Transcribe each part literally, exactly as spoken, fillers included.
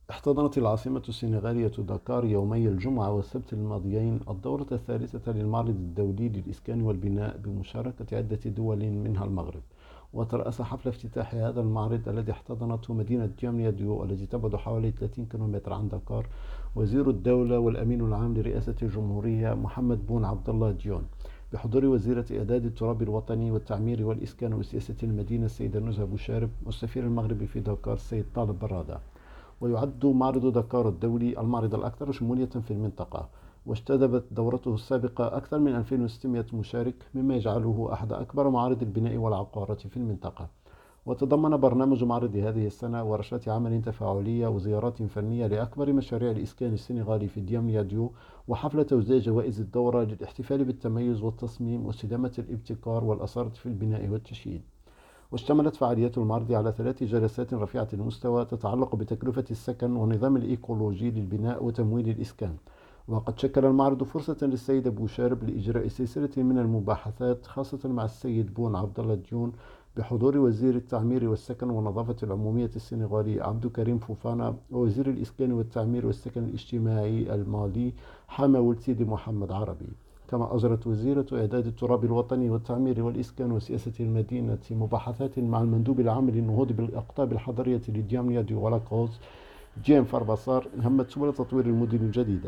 احتضنت العاصمة السنغالية دكار يومي الجمعة والسبت الماضيين الدورة الثالثة للمعرض الدولي للإسكان والبناء بمشاركة عدة دول منها المغرب. وترأس حفل افتتاح هذا المعرض الذي احتضنته مدينة جامنيا ديو التي تبعد حوالي ثلاثين كيلومتر عن دكار وزير الدولة والأمين العام لرئاسة الجمهورية محمد بون عبد الله ديون، بحضور وزيرة إعداد التراب الوطني والتعمير والإسكان وسياسة المدينة السيدة نزهة بوشارب، والسفير المغربي في دكار السيد طالب برادة. ويعد معرض دكار الدولي المعرض الأكثر شمولية في المنطقة، واجتذبت دورته السابقة أكثر من ألفين وستمائة مشارك، مما يجعله أحد أكبر معارض البناء والعقارات في المنطقة. وتضمن برنامج معرض هذه السنة ورشات عمل تفاعلية وزيارات فنية لأكبر مشاريع الإسكان السنغالي في ديامنياديو، وحفل توزيع جوائز الدورة للاحتفال بالتميز والتصميم واستدامة الابتكار والأثار في البناء والتشييد. واشتملت فعاليات المعرض على ثلاث جلسات رفيعة المستوى تتعلق بتكلفة السكن والنظام الإيكولوجي للبناء وتمويل الإسكان. وقد شكل المعرض فرصة للسيد بوشارب لإجراء سلسلة من المباحثات خاصة مع السيد بون عبد الله ديون، بحضور وزير التعمير والسكن والنظافة العمومية السنغالي عبد كريم فوفانا، ووزير الإسكان والتعمير والسكن الاجتماعي المالي حما ولد سيدي محمد عربي. كما أجرت وزيرة إعداد التراب الوطني والتعمير والإسكان وسياسة المدينة مباحثات مع المندوب العام للنهوض بالأقطاب الحضرية لجامعة دي ولاكوز جيم فارباسار مهمة سبل تطوير المدن الجديدة.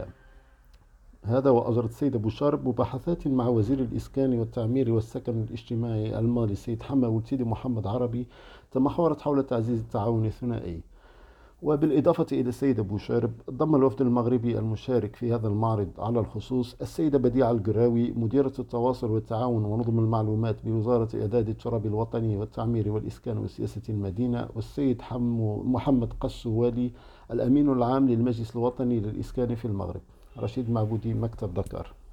هذا وأجرت السيدة بوشارب مباحثات مع وزير الإسكان والتعمير والسكن الاجتماعي المالي السيد حما ولد سيدي محمد عربي، تمحورت حول تعزيز التعاون الثنائي. وبالإضافة إلى السيدة بوشارب، ضم الوفد المغربي المشارك في هذا المعرض على الخصوص السيدة بديعة القراوي مديرة التواصل والتعاون ونظم المعلومات بوزارة إعداد التراب الوطني والتعمير والإسكان وسياسة المدينة، والسيد حمو محمد قسوالي الأمين العام للمجلس الوطني للإسكان في المغرب. رشيد معبودي، مكتب دكار.